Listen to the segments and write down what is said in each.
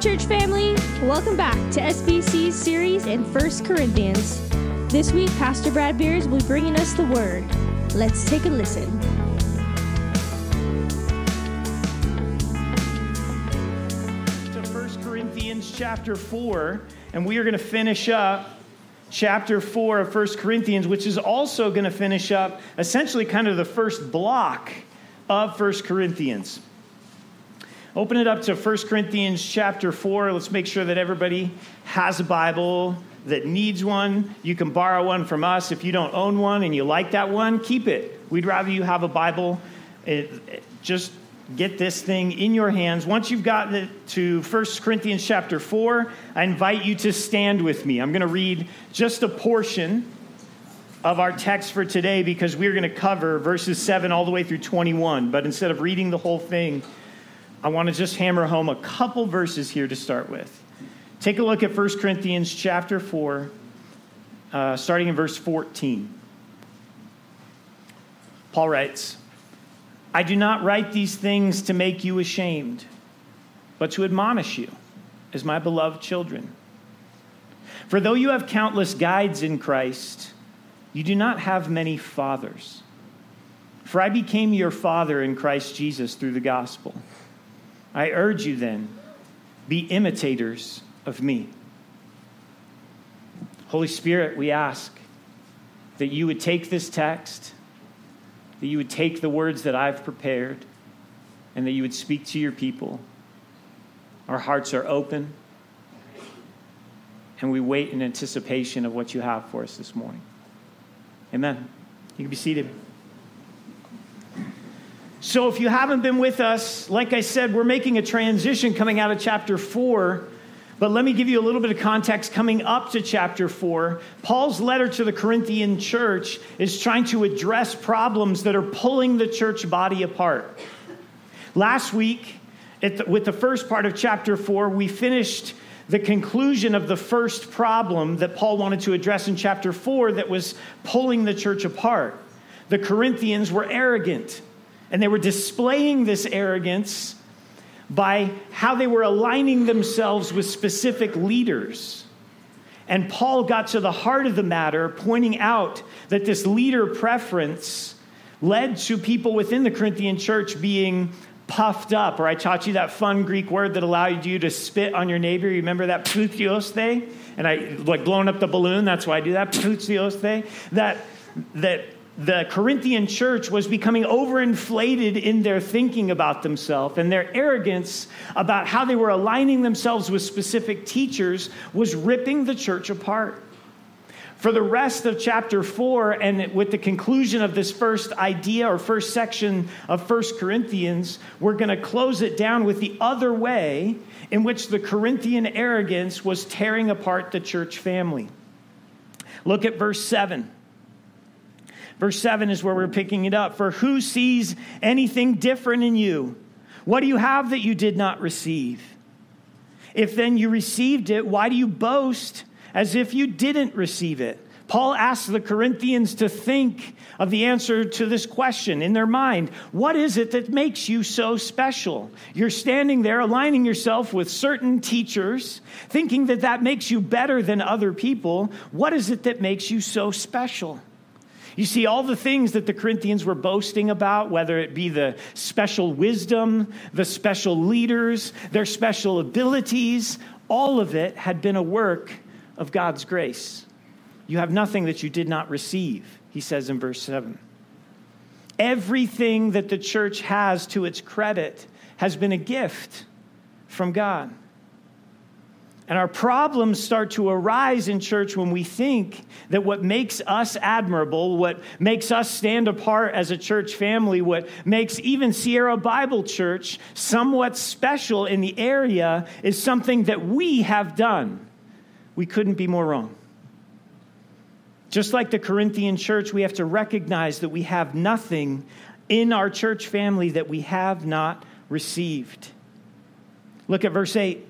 church family, welcome back to SBC's series in 1 Corinthians. This week, Pastor Brad Beers will be bringing us the Word. Let's take a listen. To 1 Corinthians chapter 4, and we are going to finish up chapter 4 of 1 Corinthians, which is also going to finish up essentially kind of the first block of 1 Corinthians. Open it up to 1 Corinthians chapter 4. Let's make sure that everybody has a Bible that needs one. You can borrow one from us. If you don't own one and you like that one, keep it. We'd rather you have a Bible. Just get this thing in your hands. Once you've gotten it to 1 Corinthians chapter 4, I invite you to stand with me. I'm going to read just a portion of our text for today because we're going to cover verses 7 all the way through 21. But instead of reading the whole thing, I want to just hammer home a couple verses here to start with. Take a look at 1 Corinthians chapter 4, starting in verse 14. Paul writes, "I do not write these things to make you ashamed, but to admonish you as my beloved children. For though you have countless guides in Christ, you do not have many fathers. For I became your father in Christ Jesus through the gospel. I urge you then, be imitators of me." Holy Spirit, we ask that you would take this text, that you would take the words that I've prepared, and that you would speak to your people. Our hearts are open, and we wait in anticipation of what you have for us this morning. Amen. You can be seated. So if you haven't been with us, like I said, we're making a transition coming out of chapter 4. But let me give you a little bit of context coming up to chapter 4. Paul's letter to the Corinthian church is trying to address problems that are pulling the church body apart. Last week, with the first part of chapter 4, we finished the conclusion of the first problem that Paul wanted to address in chapter 4 that was pulling the church apart. The Corinthians were arrogant. And they were displaying this arrogance by how they were aligning themselves with specific leaders. And Paul got to the heart of the matter, pointing out that this leader preference led to people within the Corinthian church being puffed up. Or I taught you that fun Greek word that allowed you to spit on your neighbor. You remember that, ptouthiosthai? And I like blowing up the balloon. That's why I do that, ptouthiosthai. That the Corinthian church was becoming overinflated in their thinking about themselves, and their arrogance about how they were aligning themselves with specific teachers was ripping the church apart. For the rest of chapter 4, and with the conclusion of this first idea or first section of 1 Corinthians, we're going to close it down with the other way in which the Corinthian arrogance was tearing apart the church family. Look at verse 7. Verse 7 is where we're picking it up. "For who sees anything different in you? What do you have that you did not receive? If then you received it, why do you boast as if you didn't receive it?" Paul asks the Corinthians to think of the answer to this question in their mind. What is it that makes you so special? You're standing there aligning yourself with certain teachers, thinking that that makes you better than other people. What is it that makes you so special? You see, all the things that the Corinthians were boasting about, whether it be the special wisdom, the special leaders, their special abilities, all of it had been a work of God's grace. You have nothing that you did not receive, he says in verse 7. Everything that the church has to its credit has been a gift from God. And our problems start to arise in church when we think that what makes us admirable, what makes us stand apart as a church family, what makes even Sierra Bible Church somewhat special in the area is something that we have done. We couldn't be more wrong. Just like the Corinthian church, we have to recognize that we have nothing in our church family that we have not received. Look at verse 8.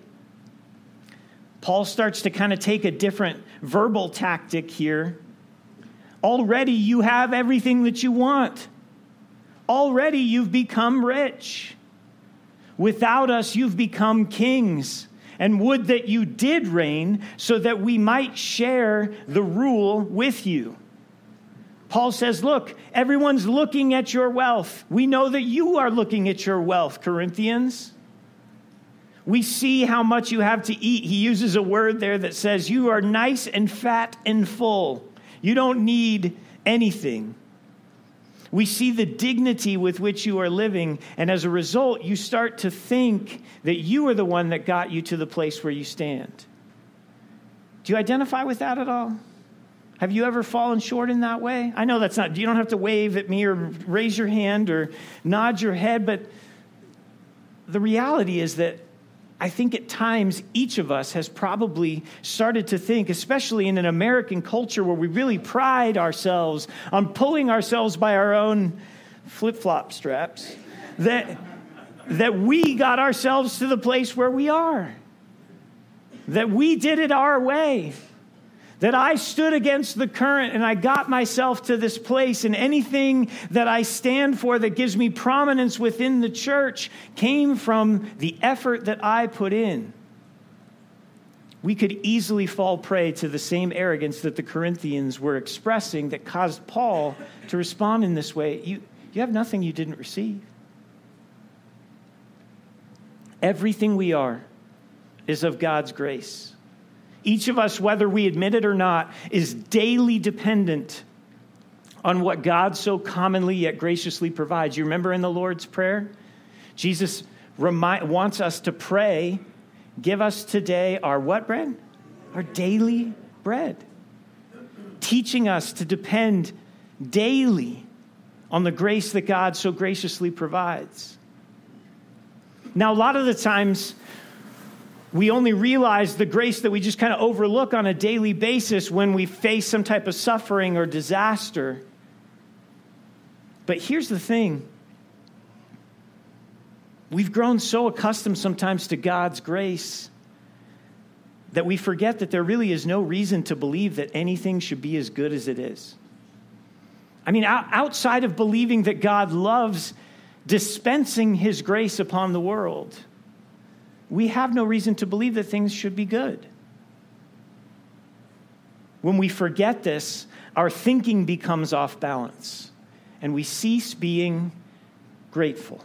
Paul starts to kind of take a different verbal tactic here. Already you have everything that you want. Already you've become rich. Without us, you've become kings. and would that you did reign so that we might share the rule with you. Paul says, look, everyone's looking at your wealth. We know that you are looking at your wealth, Corinthians. We see how much you have to eat. He uses a word there that says you are nice and fat and full. You don't need anything. We see the dignity with which you are living, and as a result, you start to think that you are the one that got you to the place where you stand. Do you identify with that at all? Have you ever fallen short in that way? I know that's not, you don't have to wave at me or raise your hand or nod your head, but the reality is that I think at times each of us has probably started to think, especially in an American culture where we really pride ourselves on pulling ourselves by our own flip-flop straps, that we got ourselves to the place where we are, that we did it our way, that I stood against the current and I got myself to this place, and anything that I stand for that gives me prominence within the church came from the effort that I put in. We could easily fall prey to the same arrogance that the Corinthians were expressing that caused Paul to respond in this way. You have nothing you didn't receive. Everything we are is of God's grace. Each of us, whether we admit it or not, is daily dependent on what God so commonly yet graciously provides. You remember in the Lord's Prayer? Jesus wants us to pray, give us today our what bread? Our daily bread. Teaching us to depend daily on the grace that God so graciously provides. Now, a lot of the times, we only realize the grace that we just kind of overlook on a daily basis when we face some type of suffering or disaster. But here's the thing. We've grown so accustomed sometimes to God's grace that we forget that there really is no reason to believe that anything should be as good as it is. I mean, outside of believing that God loves dispensing his grace upon the world, we have no reason to believe that things should be good. When we forget this, our thinking becomes off balance, and we cease being grateful.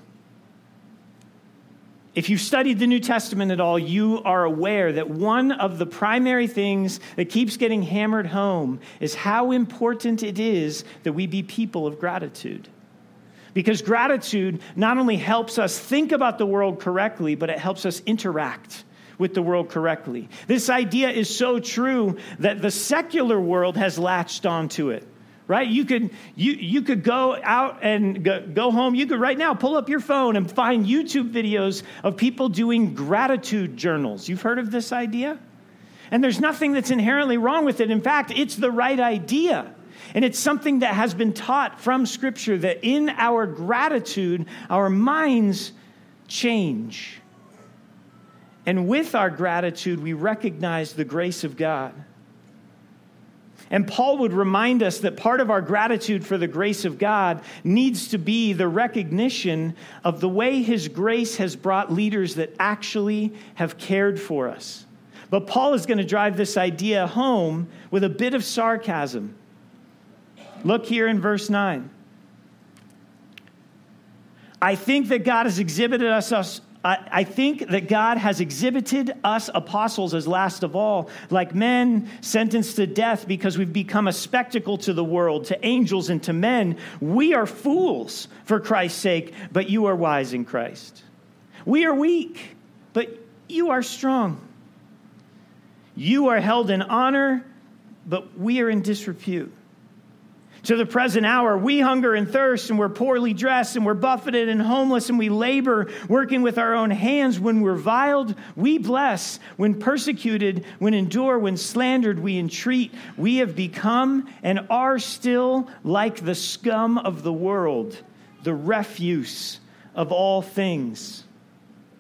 If you've studied the New Testament at all, you are aware that one of the primary things that keeps getting hammered home is how important it is that we be people of gratitude. Because gratitude not only helps us think about the world correctly, but it helps us interact with the world correctly. This idea is so true that the secular world has latched onto it, right? You could go out and go home. You could right now pull up your phone and find YouTube videos of people doing gratitude journals. You've heard of this idea? And there's nothing that's inherently wrong with it. In fact, it's the right idea. And it's something that has been taught from Scripture, that in our gratitude, our minds change. And with our gratitude, we recognize the grace of God. And Paul would remind us that part of our gratitude for the grace of God needs to be the recognition of the way his grace has brought leaders that actually have cared for us. But Paul is going to drive this idea home with a bit of sarcasm. Look here in verse 9. I think that God has exhibited us apostles as last of all, like men sentenced to death because we've become a spectacle to the world, to angels and to men. We are fools for Christ's sake, but you are wise in Christ. We are weak, but you are strong. You are held in honor, but we are in disrepute. To the present hour, we hunger and thirst, and we're poorly dressed, and we're buffeted and homeless, and we labor, working with our own hands. When we're reviled, we bless. When persecuted, when endure, when slandered, we entreat. We have become and are still like the scum of the world, the refuse of all things.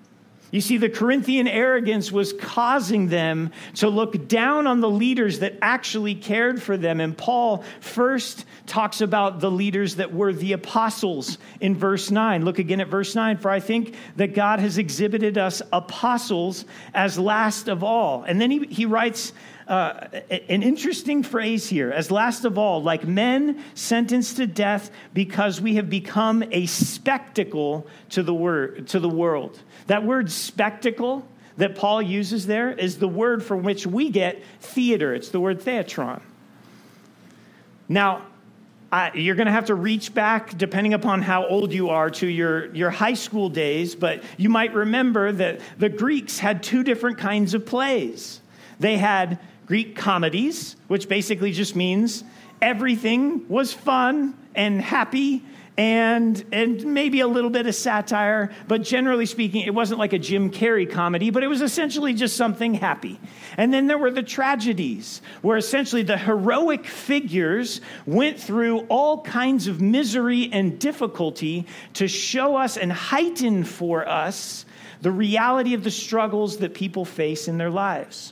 You see, the Corinthian arrogance was causing them to look down on the leaders that actually cared for them. And Paul first talks about the leaders that were the apostles in verse 9. Look again at verse 9. For I think that God has exhibited us apostles as last of all. And then he writes an interesting phrase here, as last of all, like men sentenced to death because we have become a spectacle to the world. That word spectacle that Paul uses there is the word from which we get theater. It's the word theatron. Now, you're going to have to reach back, depending upon how old you are, to your high school days, but you might remember that the Greeks had two different kinds of plays. They had Greek comedies, which basically just means everything was fun and happy and maybe a little bit of satire, but generally speaking, it wasn't like a Jim Carrey comedy, but it was essentially just something happy. And then there were the tragedies, where essentially the heroic figures went through all kinds of misery and difficulty to show us and heighten for us the reality of the struggles that people face in their lives.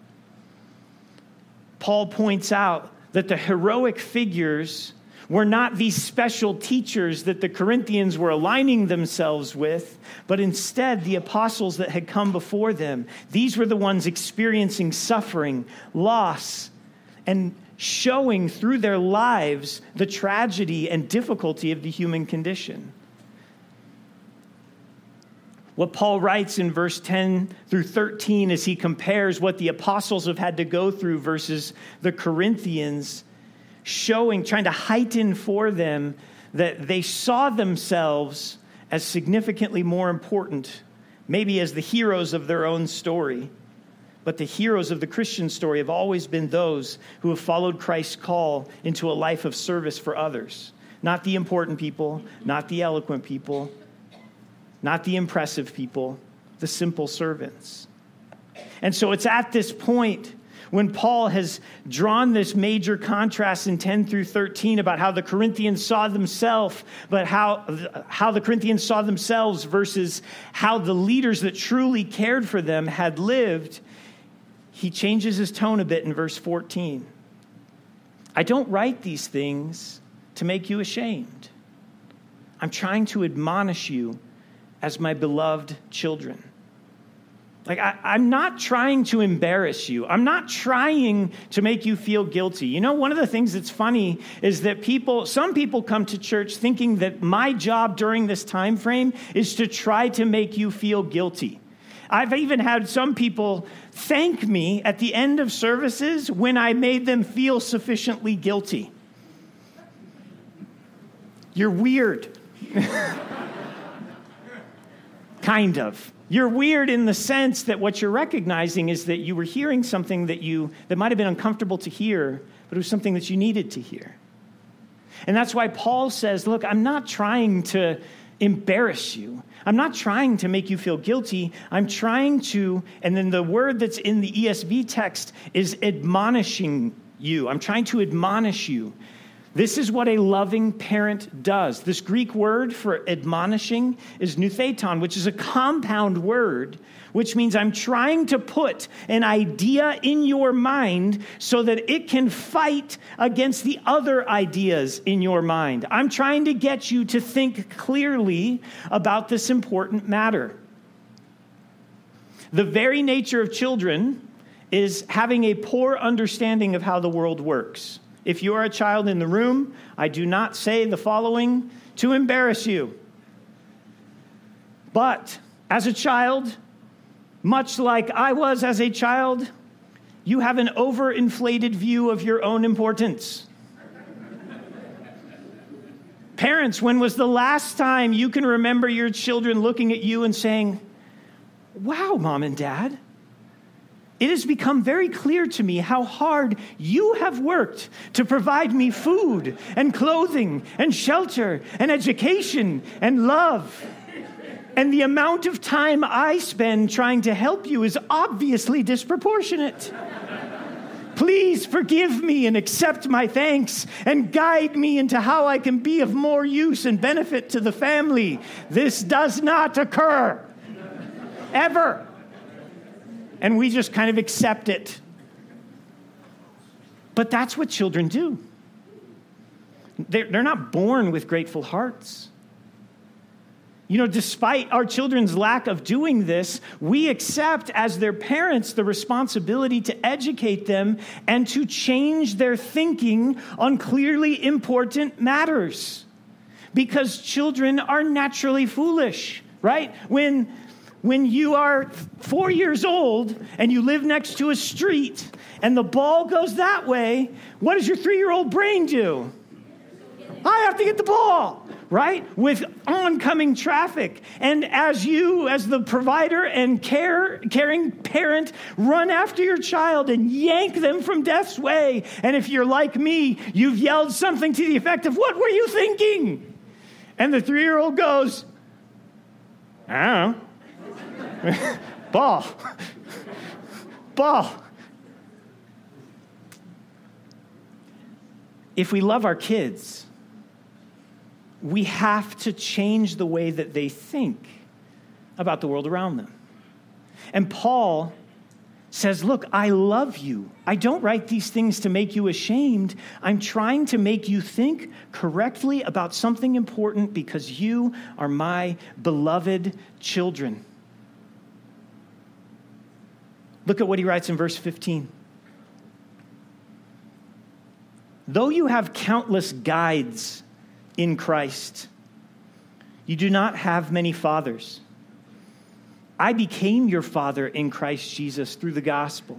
Paul points out that the heroic figures were not these special teachers that the Corinthians were aligning themselves with, but instead the apostles that had come before them. These were the ones experiencing suffering, loss, and showing through their lives the tragedy and difficulty of the human condition. What Paul writes in verse 10 through 13 as he compares what the apostles have had to go through versus the Corinthians, trying to heighten for them that they saw themselves as significantly more important, maybe as the heroes of their own story. But the heroes of the Christian story have always been those who have followed Christ's call into a life of service for others. Not the important people, not the eloquent people, not the impressive people, the simple servants. And so it's at this point when Paul has drawn this major contrast in 10 through 13 about how the Corinthians saw themselves, but how the Corinthians saw themselves versus how the leaders that truly cared for them had lived, he changes his tone a bit in verse 14. I don't write these things to make you ashamed. I'm trying to admonish you as my beloved children. I'm not trying to embarrass you. I'm not trying to make you feel guilty. You know, one of the things that's funny is that some people come to church thinking that my job during this time frame is to try to make you feel guilty. I've even had some people thank me at the end of services when I made them feel sufficiently guilty. You're weird. Kind of. You're weird in the sense that what you're recognizing is that you were hearing something that might have been uncomfortable to hear, but it was something that you needed to hear. And that's why Paul says, look, I'm not trying to embarrass you. I'm not trying to make you feel guilty. I'm trying to, and then the word that's in the ESV text is admonishing you. I'm trying to admonish you. This is what a loving parent does. This Greek word for admonishing is noutheton, which is a compound word, which means I'm trying to put an idea in your mind so that it can fight against the other ideas in your mind. I'm trying to get you to think clearly about this important matter. The very nature of children is having a poor understanding of how the world works. If you are a child in the room, I do not say the following to embarrass you. But as a child, much like I was as a child, you have an overinflated view of your own importance. Parents, when was the last time you can remember your children looking at you and saying, "Wow, Mom and Dad, it has become very clear to me how hard you have worked to provide me food and clothing and shelter and education and love. And the amount of time I spend trying to help you is obviously disproportionate. Please forgive me and accept my thanks and guide me into how I can be of more use and benefit to the family. This does not occur." ever. And we just kind of accept it. But that's what children do. They're not born with grateful hearts. You know, despite our children's lack of doing this, we accept as their parents the responsibility to educate them and to change their thinking on clearly important matters. Because children are naturally foolish, right? When you are 4 years old and you live next to a street and the ball goes that way, what does your 3-year-old brain do? I have to get the ball, right? With oncoming traffic. And as you, as the provider and caring parent, run after your child and yank them from death's way. And if you're like me, you've yelled something to the effect of, "What were you thinking?" And the 3-year-old goes, "I don't know." Ball. If we love our kids, we have to change the way that they think about the world around them. And Paul says, look, I love you. I don't write these things to make you ashamed. I'm trying to make you think correctly about something important because you are my beloved children. Look at what he writes in verse 15. Though you have countless guides in Christ, you do not have many fathers. I became your father in Christ Jesus through the gospel.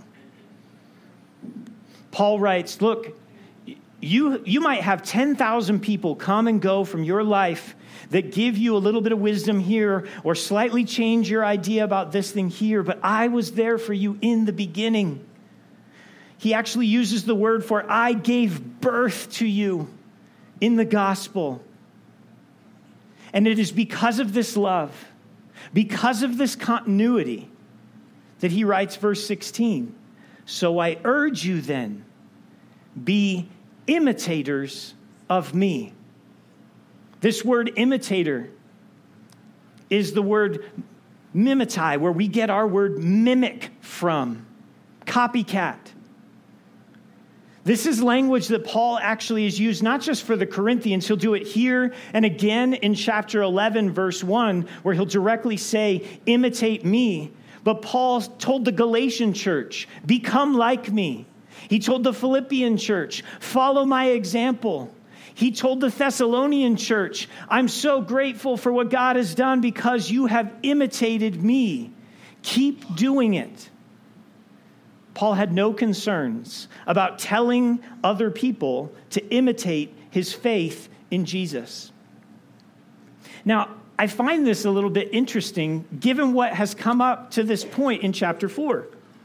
Paul writes, look, you might have 10,000 people come and go from your life that give you a little bit of wisdom here or slightly change your idea about this thing here, but I was there for you in the beginning. He actually uses the word for I gave birth to you in the gospel. And it is because of this love, because of this continuity, that he writes verse 16. So I urge you then, be imitators of me. This word imitator is the word mimetai, where we get our word mimic from, copycat. This is language that Paul actually has used not just for the Corinthians. He'll do it here and again in chapter 11, verse 1, where he'll directly say, imitate me. But Paul told the Galatian church, become like me. He told the Philippian church, follow my example. He told the Thessalonian church, I'm so grateful for what God has done because you have imitated me. Keep doing it. Paul had no concerns about telling other people to imitate his faith in Jesus. Now, I find this a little bit interesting given what has come up to this point in chapter 4.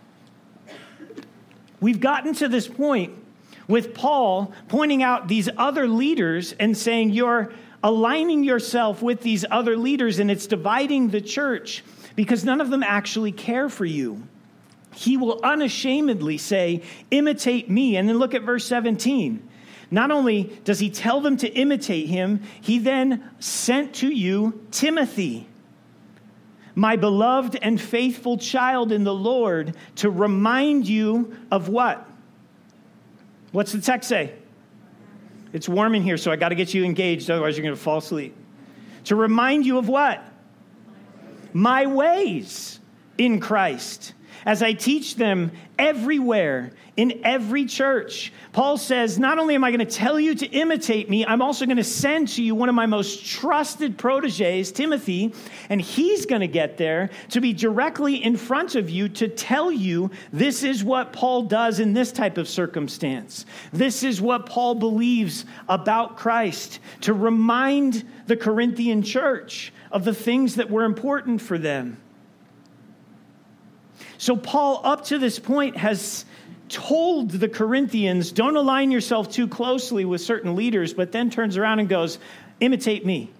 We've gotten to this point with Paul pointing out these other leaders and saying you're aligning yourself with these other leaders and it's dividing the church because none of them actually care for you. He will unashamedly say, imitate me. And then look at verse 17. Not only does he tell them to imitate him, he then sent to you Timothy, my beloved and faithful child in the Lord, to remind you of what? What's the text say? It's warm in here, so I got to get you engaged, otherwise you're going to fall asleep. To remind you of what? My ways in Christ, as I teach them everywhere, in every church. Paul says, not only am I going to tell you to imitate me, I'm also going to send to you one of my most trusted proteges, Timothy, and he's going to get there to be directly in front of you to tell you this is what Paul does in this type of circumstance. This is what Paul believes about Christ, to remind the Corinthian church of the things that were important for them. So Paul, up to this point, has told the Corinthians, don't align yourself too closely with certain leaders, but then turns around and goes, imitate me.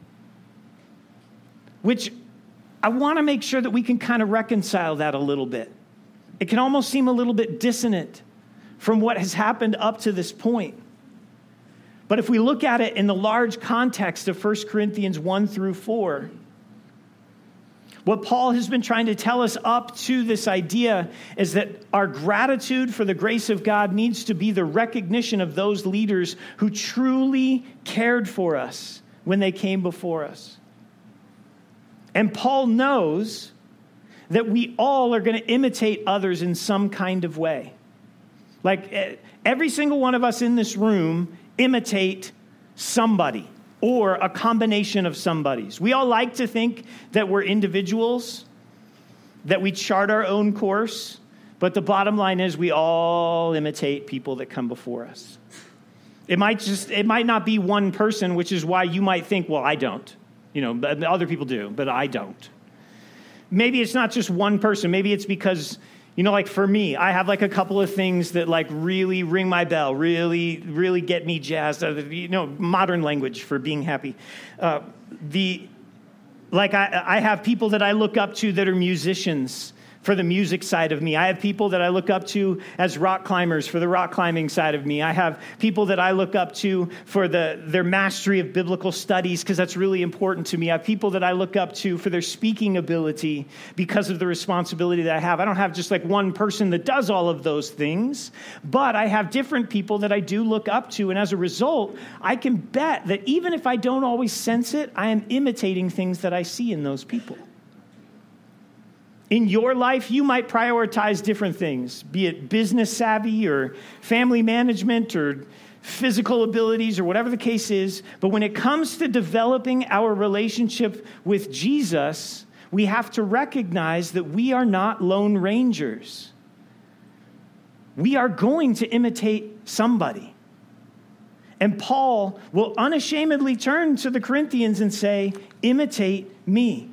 Which I want to make sure that we can kind of reconcile that a little bit. It can almost seem a little bit dissonant from what has happened up to this point. But if we look at it in the large context of 1 Corinthians 1 through 4, What Paul has been trying to tell us up to this idea is that our gratitude for the grace of God needs to be the recognition of those leaders who truly cared for us when they came before us. And Paul knows that we all are going to imitate others in some kind of way. Like every single one of us in this room imitate somebody or a combination of somebodies. We all like to think that we're individuals, that we chart our own course, but the bottom line is we all imitate people that come before us. It might not be one person, which is why you might think, well, I don't. Other people do, but I don't. Maybe it's not just one person. Maybe it's because, like for me, I have like a couple of things that like really ring my bell, really, really get me jazzed. Modern language for being happy. I have people that I look up to that are musicians for the music side of me. I have people that I look up to as rock climbers for the rock climbing side of me. I have people that I look up to for their mastery of biblical studies because that's really important to me. I have people that I look up to for their speaking ability because of the responsibility that I have. I don't have just like one person that does all of those things, but I have different people that I do look up to. And as a result, I can bet that even if I don't always sense it, I am imitating things that I see in those people. In your life, you might prioritize different things, be it business savvy or family management or physical abilities or whatever the case is. But when it comes to developing our relationship with Jesus, we have to recognize that we are not lone rangers. We are going to imitate somebody. And Paul will unashamedly turn to the Corinthians and say, imitate me.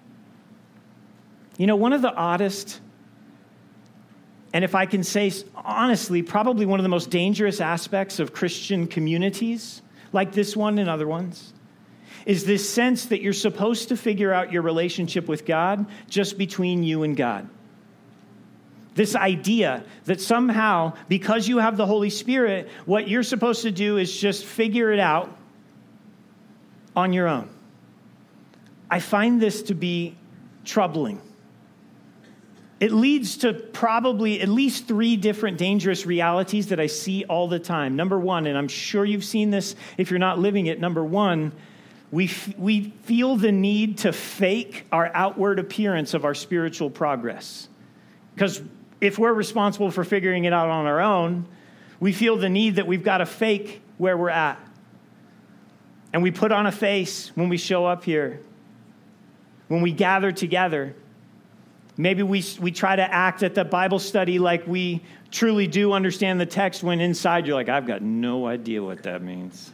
One of the oddest, and if I can say honestly, probably one of the most dangerous aspects of Christian communities, like this one and other ones, is this sense that you're supposed to figure out your relationship with God just between you and God. This idea that somehow, because you have the Holy Spirit, what you're supposed to do is just figure it out on your own. I find this to be troubling. It leads to probably at least 3 different dangerous realities that I see all the time. Number one, and I'm sure you've seen this if you're not living it. Number one, we feel the need to fake our outward appearance of our spiritual progress. Because if we're responsible for figuring it out on our own, we feel the need that we've got to fake where we're at. And we put on a face when we show up here, when we gather together. Maybe we try to act at the Bible study like we truly do understand the text when inside you're like, I've got no idea what that means.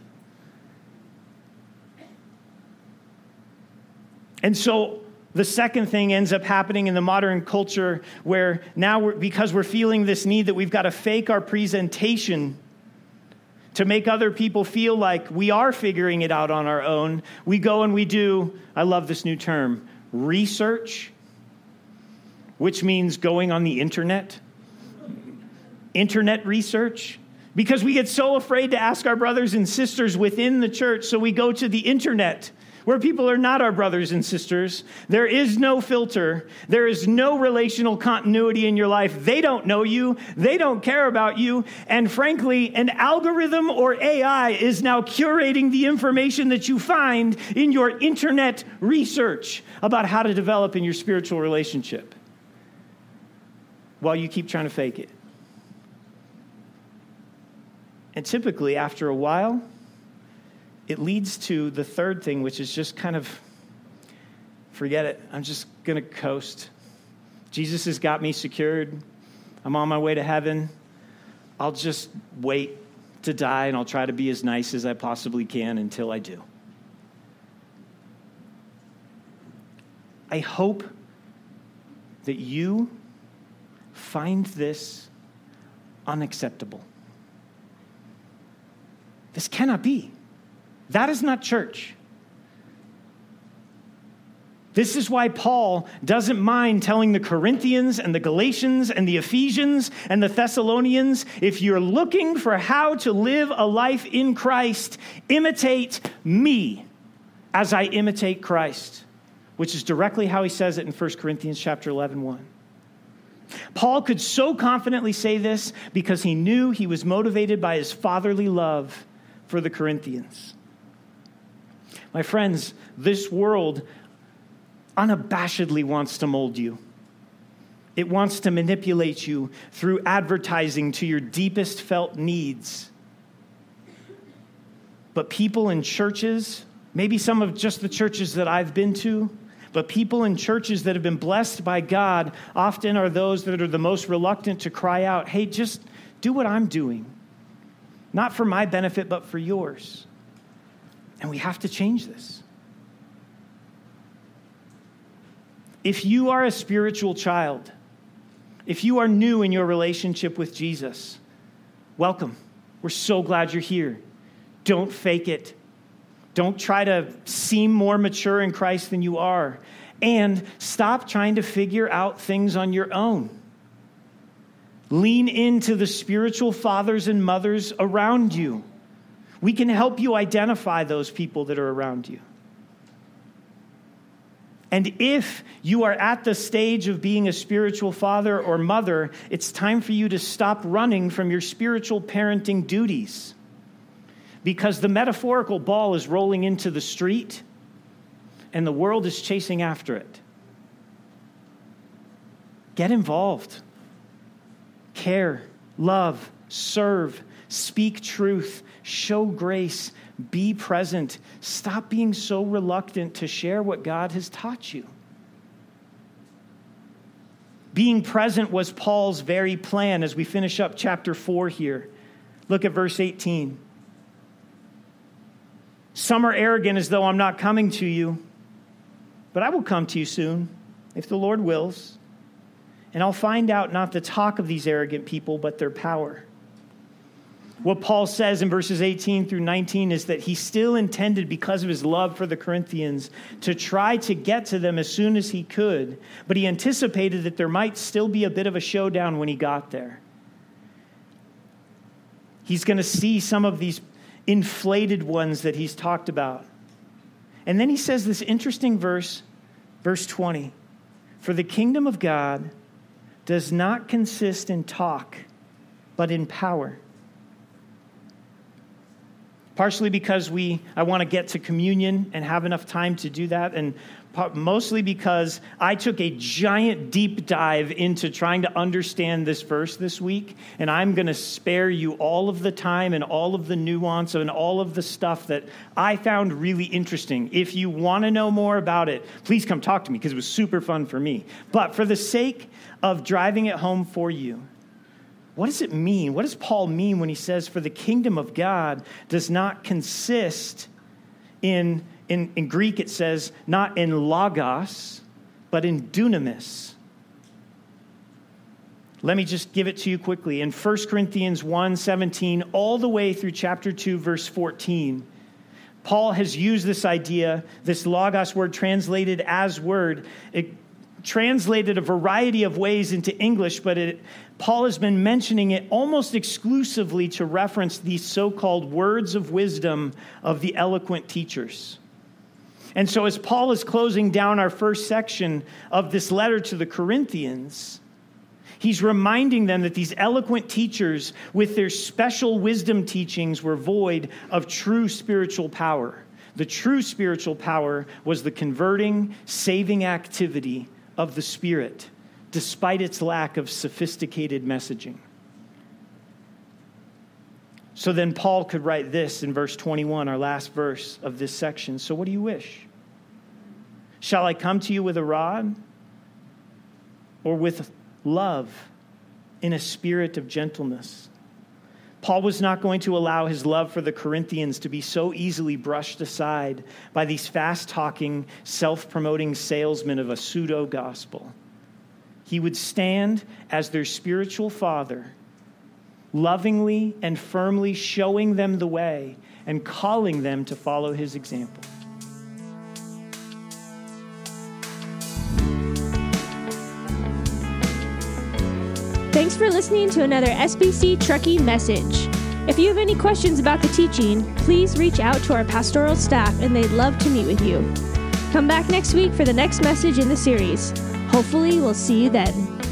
And so the second thing ends up happening in the modern culture where now because we're feeling this need that we've got to fake our presentation to make other people feel like we are figuring it out on our own, we go and we do, I love this new term, research, which means going on the internet research, because we get so afraid to ask our brothers and sisters within the church, so we go to the internet, where people are not our brothers and sisters. There is no filter. There is no relational continuity in your life. They don't know you. They don't care about you. And frankly, an algorithm or AI is now curating the information that you find in your internet research about how to develop in your spiritual relationship, while you keep trying to fake it. And typically, after a while, it leads to the third thing, which is just kind of, forget it. I'm just going to coast. Jesus has got me secured. I'm on my way to heaven. I'll just wait to die, and I'll try to be as nice as I possibly can until I do. I hope that you find this unacceptable. This cannot be. That is not church. This is why Paul doesn't mind telling the Corinthians and the Galatians and the Ephesians and the Thessalonians, if you're looking for how to live a life in Christ, imitate me as I imitate Christ. which is directly how he says it in 1 Corinthians chapter 11:1. Paul could so confidently say this because he knew he was motivated by his fatherly love for the Corinthians. My friends, this world unabashedly wants to mold you. It wants to manipulate you through advertising to your deepest felt needs. But people in churches, maybe some of just the churches that I've been to, but people in churches that have been blessed by God often are those that are the most reluctant to cry out, hey, just do what I'm doing. Not for my benefit, but for yours. And we have to change this. If you are a spiritual child, if you are new in your relationship with Jesus, welcome. We're so glad you're here. Don't fake it. Don't try to seem more mature in Christ than you are. And stop trying to figure out things on your own. Lean into the spiritual fathers and mothers around you. We can help you identify those people that are around you. And if you are at the stage of being a spiritual father or mother, it's time for you to stop running from your spiritual parenting duties. Because the metaphorical ball is rolling into the street, and the world is chasing after it. Get involved. Care, love, serve, speak truth, show grace, be present. Stop being so reluctant to share what God has taught you. Being present was Paul's very plan as we finish up chapter 4 here. Look at verse 18. Some are arrogant as though I'm not coming to you, but I will come to you soon, if the Lord wills. And I'll find out not the talk of these arrogant people, but their power. What Paul says in verses 18 through 19 is that he still intended, because of his love for the Corinthians, to try to get to them as soon as he could, but he anticipated that there might still be a bit of a showdown when he got there. He's going to see some of these inflated ones that he's talked about. And then he says this interesting verse 20. For the kingdom of God does not consist in talk, but in power. Partially because I want to get to communion and have enough time to do that, and mostly because I took a giant deep dive into trying to understand this verse this week, and I'm going to spare you all of the time and all of the nuance and all of the stuff that I found really interesting. If you want to know more about it, please come talk to me, because it was super fun for me. But for the sake of driving it home for you, what does it mean? What does Paul mean when he says, for the kingdom of God does not consist in Greek it says, not in logos, but in dunamis. Let me just give it to you quickly. In 1 Corinthians 1:17, all the way through chapter 2, verse 14, Paul has used this idea, this logos word translated as word. It translated a variety of ways into English, but Paul has been mentioning it almost exclusively to reference these so-called words of wisdom of the eloquent teachers. And so as Paul is closing down our first section of this letter to the Corinthians, he's reminding them that these eloquent teachers with their special wisdom teachings were void of true spiritual power. The true spiritual power was the converting, saving activity of the Spirit, despite its lack of sophisticated messaging. So then Paul could write this in verse 21, our last verse of this section. So what do you wish? Shall I come to you with a rod, or with love in a spirit of gentleness? Paul was not going to allow his love for the Corinthians to be so easily brushed aside by these fast-talking, self-promoting salesmen of a pseudo-gospel. He would stand as their spiritual father, lovingly and firmly showing them the way and calling them to follow his example. Thanks for listening to another SBC Truckee message. If you have any questions about the teaching, please reach out to our pastoral staff and they'd love to meet with you. Come back next week for the next message in the series. Hopefully, we'll see you then.